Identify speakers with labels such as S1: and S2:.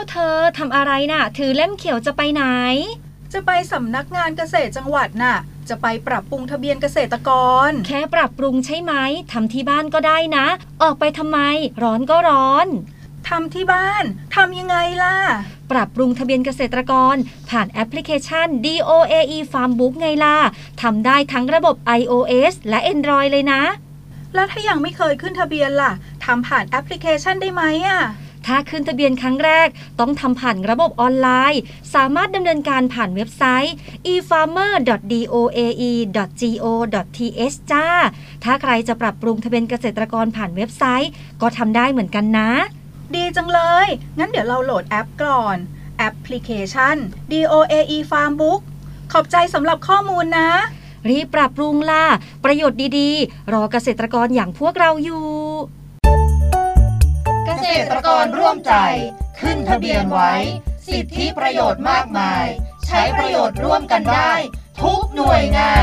S1: เธอทำอะไรน่ะถือเล่มเขียวจะไปไหน
S2: จะไปสำนักงานเกษตรจังหวัดน่ะจะไปปรับปรุงทะเบียนเกษตรกร
S1: แค่ปรับปรุงใช่ไหมทำที่บ้านก็ได้นะออกไปทำไมร้อนก็ร้อน
S2: ทำที่บ้านทำยังไงล่ะ
S1: ปรับปรุงทะเบียนเกษตรกรผ่านแอปพลิเคชัน DOAE Farm Book ไงล่ะทำได้ทั้งระบบ iOS และ Android เลยนะ
S2: แล้วถ้ายังไม่เคยขึ้นทะเบียนล่ะทำผ่านแอปพลิเคชันได้ไหมอ่ะ
S1: ถ้าขึ้นทะเบียนครั้งแรกต้องทำผ่านระบบออนไลน์สามารถดำเนินการผ่านเว็บไซต์ efarmer.doae.go.th จ้าถ้าใครจะปรับปรุงทะเบียนเกษตรกรผ่านเว็บไซต์ก็ทำได้เหมือนกันนะ
S2: ดีจังเลยงั้นเดี๋ยวเราโหลดแอปก่อนแอปพลิเคชัน DOAE Farm Book ขอบใจสำหรับข้อมูลนะ
S1: รีบปรับปรุงล่ะประโยชน์ดีๆรอเกษตรกรอย่างพวกเราอยู่
S3: เกษตรกรร่วมใจขึ้นทะเบียนไว้สิทธิประโยชน์มากมายใช้ประโยชน์ร่วมกันได้ทุกหน่วยงาน